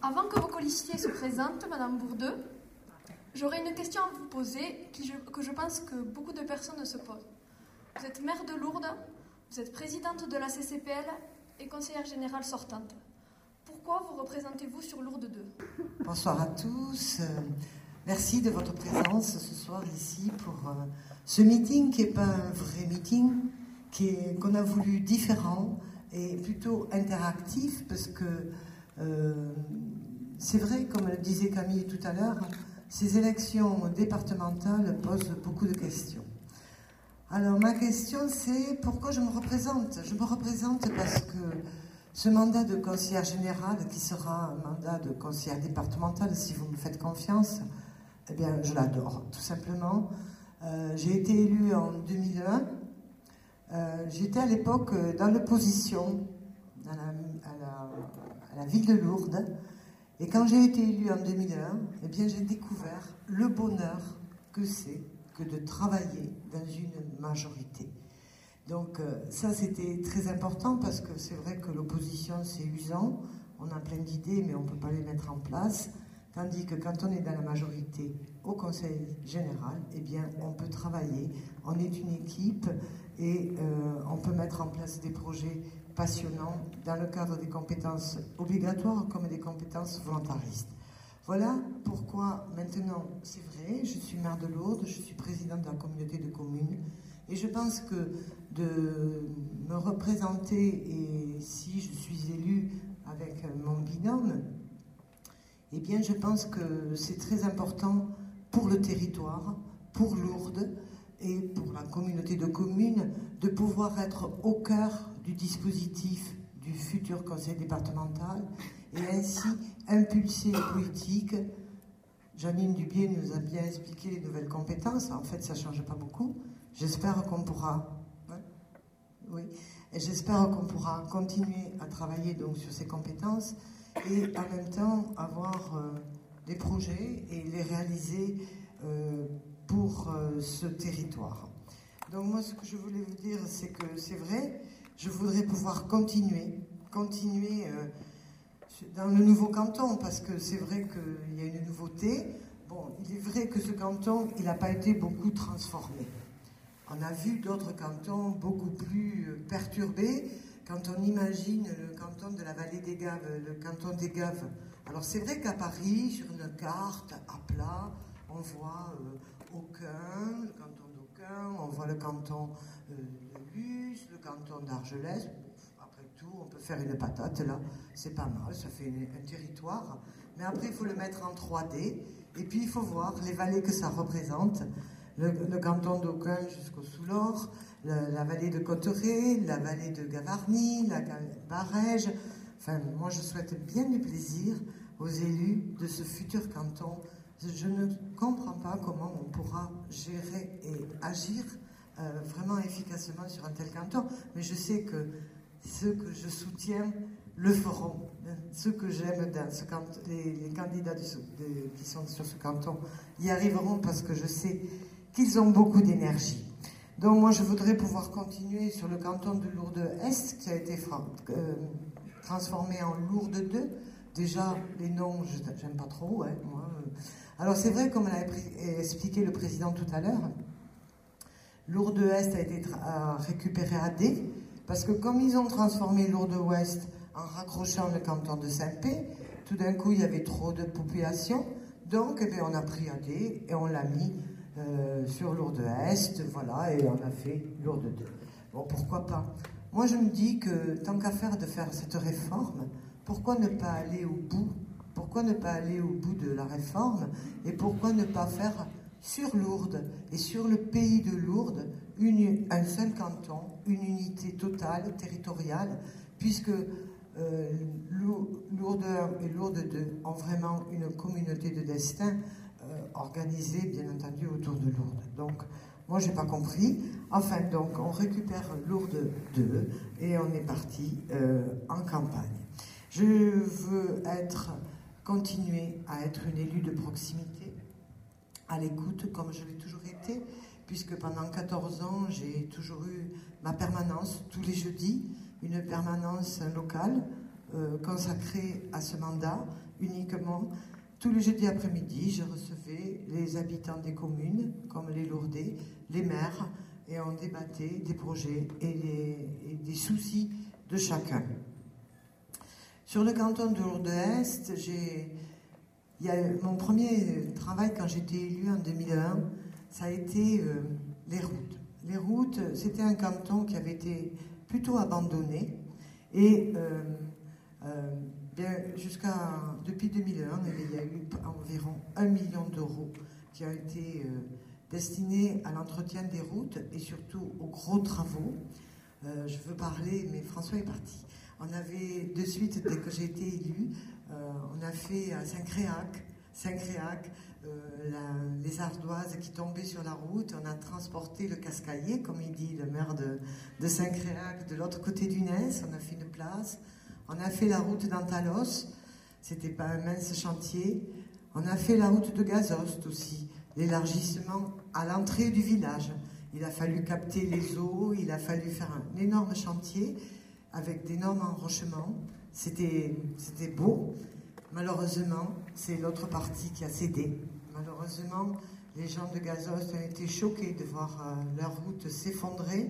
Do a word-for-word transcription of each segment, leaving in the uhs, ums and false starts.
Avant que vos colistiers se présentent, Madame Bourdeux, j'aurais une question à vous poser qui je, que je pense que beaucoup de personnes se posent. Vous êtes maire de Lourdes, vous êtes présidente de la C C P L et conseillère générale sortante. Pourquoi vous représentez-vous sur Lourdes deux? Bonsoir à tous. Merci de votre présence ce soir ici pour ce meeting qui n'est pas un vrai meeting, qui est, qu'on a voulu différent et plutôt interactif parce que euh, c'est vrai, comme le disait Camille tout à l'heure, ces élections départementales posent beaucoup de questions. Alors ma question c'est pourquoi je me représente? Je me représente parce que ce mandat de conseillère générale, qui sera un mandat de conseillère départementale, si vous me faites confiance, eh bien, je l'adore, tout simplement. Euh, j'ai été élue en deux mille un. Euh, J'étais à l'époque dans l'opposition à la, à, la, à la ville de Lourdes. Et quand j'ai été élue en deux mille un, eh bien, j'ai découvert le bonheur que c'est que de travailler dans une majorité. Donc euh, ça, c'était très important parce que c'est vrai que l'opposition, c'est usant. On a plein d'idées, mais on ne peut pas les mettre en place. Tandis que quand on est dans la majorité au Conseil général, eh bien, on peut travailler, on est une équipe et euh, on peut mettre en place des projets passionnants dans le cadre des compétences obligatoires comme des compétences volontaristes. Voilà pourquoi maintenant, c'est vrai, je suis maire de Lourdes, je suis présidente de la communauté de communes et je pense que de me représenter et si je suis élue avec mon binôme, eh bien, je pense que c'est très important pour le territoire, pour Lourdes et pour la communauté de communes de pouvoir être au cœur du dispositif du futur conseil départemental et ainsi impulser les politiques. Janine Dubié nous a bien expliqué les nouvelles compétences. En fait, ça ne change pas beaucoup. J'espère qu'on pourra... Ouais, oui. Et j'espère qu'on pourra continuer à travailler donc sur ces compétences et en même temps avoir euh, des projets et les réaliser euh, pour euh, ce territoire. Donc moi, ce que je voulais vous dire, c'est que c'est vrai, je voudrais pouvoir continuer, continuer euh, dans le nouveau canton, parce que c'est vrai qu'il y a une nouveauté. Bon, il est vrai que ce canton, il n'a pas été beaucoup transformé. On a vu d'autres cantons beaucoup plus perturbés. Quand on imagine le canton de la vallée des Gaves, le canton des Gaves, alors c'est vrai qu'à Paris, sur une carte à plat, on voit euh, Aucun, le canton d'Aucun, on voit le canton euh, de Luce, le canton d'Argelès. Après tout, on peut faire une patate là, c'est pas mal, ça fait une, un territoire. Mais après, il faut le mettre en trois D, et puis il faut voir les vallées que ça représente. Le, le canton d'Aucun jusqu'au Soulor, la, la vallée de Cotteret, la vallée de Gavarnie, la Barège. Enfin, moi, je souhaite bien du plaisir aux élus de ce futur canton. Je ne comprends pas comment on pourra gérer et agir euh, vraiment efficacement sur un tel canton, mais je sais que ceux que je soutiens le feront. Ceux que j'aime dans ce canton, les, les candidats du, de, qui sont sur ce canton y arriveront parce que je sais qu'ils ont beaucoup d'énergie. Donc moi, je voudrais pouvoir continuer sur le canton de Lourdes-Est, qui a été euh, transformé en Lourdes deux. Déjà, les noms, je n'aime pas trop. Hein, moi. Alors c'est vrai, comme l'a expliqué le président tout à l'heure, Lourdes-Est a été a récupéré à D, parce que comme ils ont transformé Lourdes-Ouest en raccrochant le canton de Saint-Pé, tout d'un coup, il y avait trop de population. Donc, eh bien, on a pris A D et on l'a mis Euh, sur Lourdes-Est, voilà, et on a fait Lourdes deux. Bon, pourquoi pas? Moi, je me dis que tant qu'à faire de faire cette réforme, pourquoi ne pas aller au bout? Pourquoi ne pas aller au bout de la réforme? Et pourquoi ne pas faire sur Lourdes et sur le pays de Lourdes une, un seul canton, une unité totale, territoriale, puisque euh, Lourdes un et Lourdes deux ont vraiment une communauté de destin organisé, bien entendu, autour de Lourdes. Donc, moi, j'ai pas compris. Enfin, donc, on récupère Lourdes deux et on est parti euh, en campagne. Je veux être, continuer à être une élue de proximité, à l'écoute, comme je l'ai toujours été, puisque pendant quatorze ans, j'ai toujours eu ma permanence tous les jeudis, une permanence locale euh, consacrée à ce mandat, uniquement. Tous les jeudis après-midi, je recevais les habitants des communes, comme les Lourdais, les maires, et on débattait des projets et, les, et des soucis de chacun. Sur le canton de Lourdes-Est, j'ai, il y a mon premier travail quand j'étais élue en deux mille un, ça a été euh, les routes. Les routes, c'était un canton qui avait été plutôt abandonné et euh, euh, bien, jusqu'à depuis deux mille un, il y a eu environ un million d'euros qui ont été euh, destinés à l'entretien des routes et surtout aux gros travaux. Euh, je veux parler, mais François est parti. On avait de suite, dès que j'ai été élue, euh, on a fait à Saint-Créac, Saint-Créac, euh, la, les ardoises qui tombaient sur la route. On a transporté le cascaillier, comme il dit le maire de, de Saint-Créac, de l'autre côté du Nez. On a fait une place. On a fait la route d'Antalos. C'était pas un mince chantier. On a fait la route de Gazost aussi, l'élargissement à l'entrée du village. Il a fallu capter les eaux, il a fallu faire un énorme chantier avec d'énormes enrochements. C'était, c'était beau. Malheureusement, c'est l'autre partie qui a cédé. Malheureusement, les gens de Gazost ont été choqués de voir euh, leur route s'effondrer.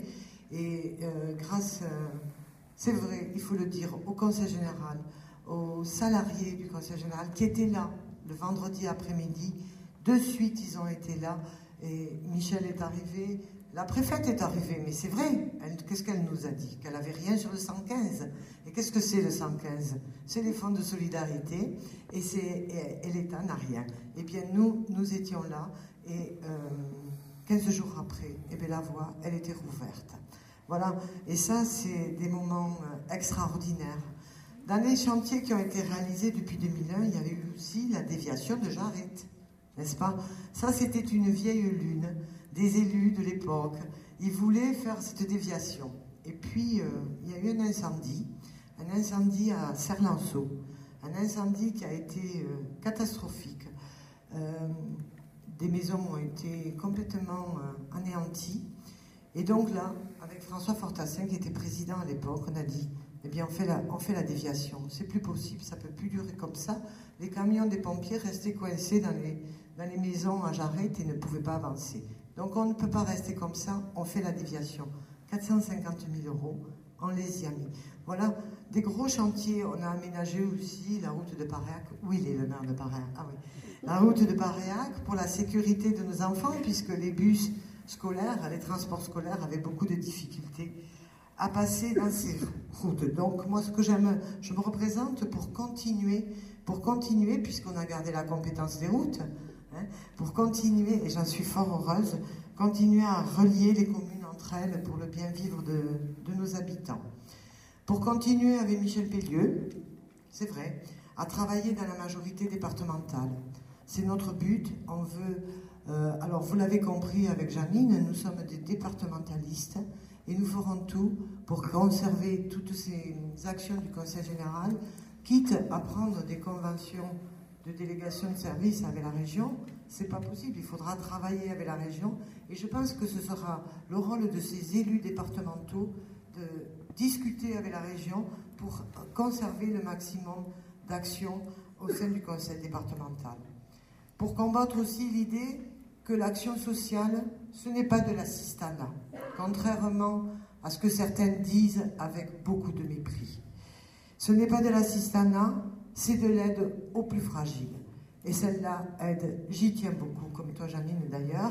Et euh, grâce, euh, c'est vrai, il faut le dire, au Conseil général, aux salariés du Conseil général qui étaient là le vendredi après-midi, de suite ils ont été là. Et Michel est arrivé, la préfète est arrivée, mais c'est vrai, elle, qu'est-ce qu'elle nous a dit? Qu'elle n'avait rien sur le cent quinze. Et qu'est-ce que c'est le cent quinze? C'est les fonds de solidarité, et, c'est, et, et l'État n'a rien. Eh bien, nous, nous étions là, et euh, quinze jours après, eh bien, la voie, elle était rouverte. Voilà, et ça, c'est des moments euh, extraordinaires. Dans les chantiers qui ont été réalisés depuis deux mille un, il y avait eu aussi la déviation de Jarrette. N'est-ce pas? Ça, c'était une vieille lune des élus de l'époque. Ils voulaient faire cette déviation. Et puis, euh, il y a eu un incendie, un incendie à Serlanceau, un incendie qui a été euh, catastrophique. Euh, des maisons ont été complètement euh, anéanties. Et donc là, avec François Fortassin, qui était président à l'époque, on a dit, eh bien, on fait la, on fait la déviation. C'est plus possible, ça ne peut plus durer comme ça. Les camions des pompiers restaient coincés dans les, dans les maisons à Jarrette et ne pouvaient pas avancer. Donc on ne peut pas rester comme ça, on fait la déviation. quatre cent cinquante mille euros, on les y a mis. Voilà, des gros chantiers. On a aménagé aussi la route de Paréac. Oui, il est le maire de Paréac. Ah oui. La route de Paréac pour la sécurité de nos enfants, puisque les bus scolaires, les transports scolaires avaient beaucoup de difficultés à passer dans ces routes. Donc moi, ce que j'aime, je me représente pour continuer, pour continuer, puisqu'on a gardé la compétence des routes, hein, pour continuer, et j'en suis fort heureuse, continuer à relier les communes entre elles pour le bien vivre de, de nos habitants. Pour continuer avec Michel Pellieu, c'est vrai, à travailler dans la majorité départementale. C'est notre but, on veut... Euh, alors, vous l'avez compris avec Janine, nous sommes des départementalistes et nous ferons tout pour conserver toutes ces actions du Conseil général, quitte à prendre des conventions de délégation de services avec la région. C'est pas possible, il faudra travailler avec la région et je pense que ce sera le rôle de ces élus départementaux de discuter avec la région pour conserver le maximum d'actions au sein du Conseil départemental. Pour combattre aussi l'idée que l'action sociale, ce n'est pas de l'assistanat, contrairement à ce que certaines disent avec beaucoup de mépris. Ce n'est pas de l'assistanat, c'est de l'aide aux plus fragiles. Et celle-là, aide, j'y tiens beaucoup, comme toi Janine d'ailleurs,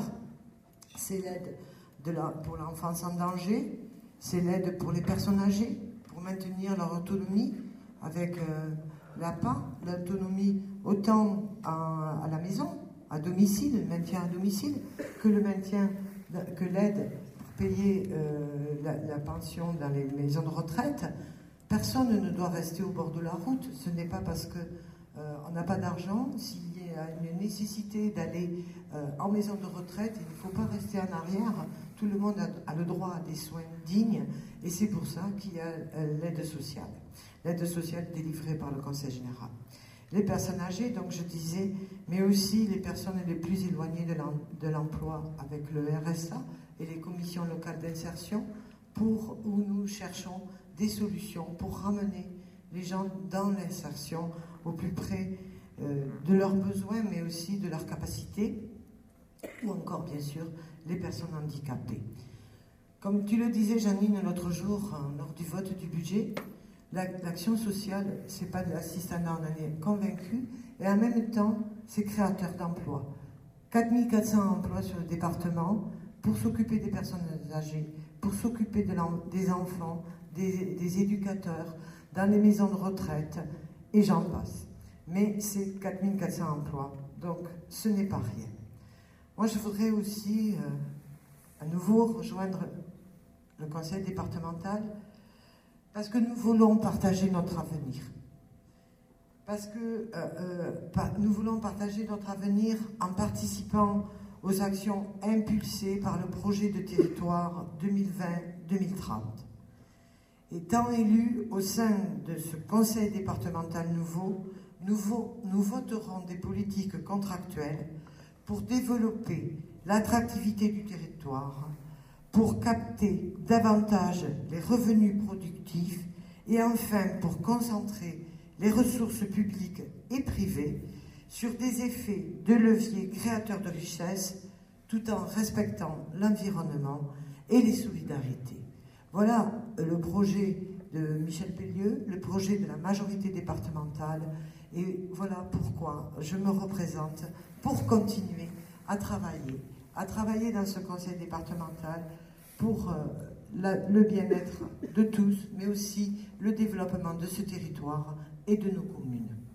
c'est l'aide de la, pour l'enfance en danger, c'est l'aide pour les personnes âgées, pour maintenir leur autonomie avec euh, l'A P A, l'autonomie autant à, à la maison, à domicile, le maintien à domicile, que le maintien, que l'aide pour payer euh, la, la pension dans les maisons de retraite. Personne ne doit rester au bord de la route. Ce n'est pas parce que euh, on n'a pas d'argent, s'il y a une nécessité d'aller euh, en maison de retraite, il ne faut pas rester en arrière. Tout le monde a, a le droit à des soins dignes, et c'est pour ça qu'il y a euh, l'aide sociale. L'aide sociale délivrée par le Conseil général. Les personnes âgées, donc je disais, mais aussi les personnes les plus éloignées de l'emploi avec le R S A et les commissions locales d'insertion, pour où nous cherchons des solutions pour ramener les gens dans l'insertion au plus près euh, de leurs besoins, mais aussi de leurs capacités, ou encore, bien sûr, les personnes handicapées. Comme tu le disais, Janine, l'autre jour, lors du vote du budget, l'action sociale, c'est pas de l'assistanat, on en est convaincu, et en même temps, c'est créateur d'emplois. quatre mille quatre cents emplois sur le département pour s'occuper des personnes âgées, pour s'occuper de des enfants, des, des éducateurs, dans les maisons de retraite, et j'en passe. Mais c'est quatre mille quatre cents emplois, donc ce n'est pas rien. Moi, je voudrais aussi, euh, à nouveau, rejoindre le conseil départemental, parce que nous voulons partager notre avenir. Parce que euh, euh, par, nous voulons partager notre avenir en participant aux actions impulsées par le projet de territoire deux mille vingt deux mille trente. Étant élus au sein de ce conseil départemental nouveau, nous, vo nous voterons des politiques contractuelles pour développer l'attractivité du territoire, pour capter davantage les revenus productifs et enfin pour concentrer les ressources publiques et privées sur des effets de levier créateurs de richesse tout en respectant l'environnement et les solidarités. Voilà le projet de Michel Pellieu, le projet de la majorité départementale, et voilà pourquoi je me représente pour continuer à travailler, à travailler dans ce conseil départemental pour euh, la, le bien-être de tous, mais aussi le développement de ce territoire et de nos communes.